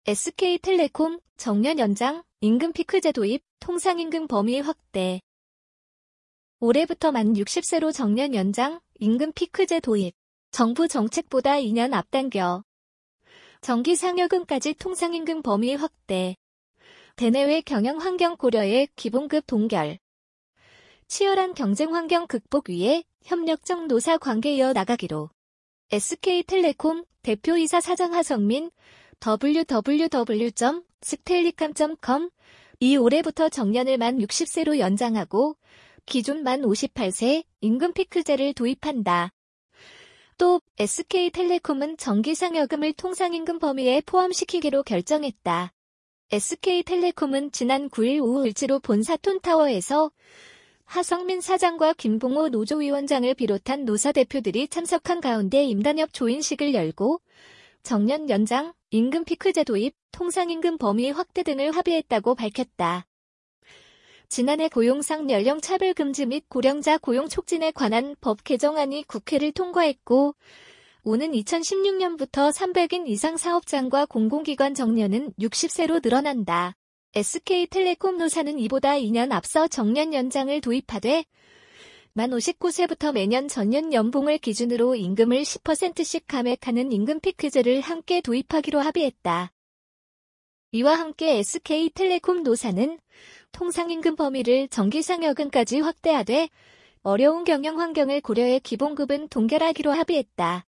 SK텔레콤 정년 연장, 임금 피크제 도입, 통상임금 범위 확대. 올해부터 만 60세로 정년 연장, 임금 피크제 도입. 정부 정책보다 2년 앞당겨. 정기상여금까지 통상임금 범위 확대. 대내외 경영 환경 고려에 기본급 동결. 치열한 경쟁 환경 극복 위해 협력적 노사 관계 이어 나가기로. SK텔레콤 대표이사 사장 하성민 www.stellicom.com 이 올해부터 정년을 만 60세로 연장하고 기존 만 58세 임금 피크제를 도입한다. 또 SK텔레콤은 정기상여금을 통상임금 범위에 포함시키기로 결정했다. SK텔레콤은 지난 9일 오후 을지로 본사 톤타워에서 하성민 사장과 김봉호 노조위원장을 비롯한 노사 대표들이 참석한 가운데 임단협 조인식을 열고 정년 연장, 임금 피크제 도입, 통상임금 범위 확대 등을 합의했다고 밝혔다. 지난해 고용상 연령 차별 금지 및 고령자 고용 촉진에 관한 법 개정안이 국회를 통과했고 오는 2016년부터 300인 이상 사업장과 공공기관 정년은 60세로 늘어난다. SK텔레콤 노사는 이보다 2년 앞서 정년 연장을 도입하되 만 59세부터 매년 전년 연봉을 기준으로 임금을 10%씩 감액하는 임금 피크제를 함께 도입하기로 합의했다. 이와 함께 SK텔레콤 노사는 통상임금 범위를 정기상여금까지 확대하되 어려운 경영 환경을 고려해 기본급은 동결하기로 합의했다.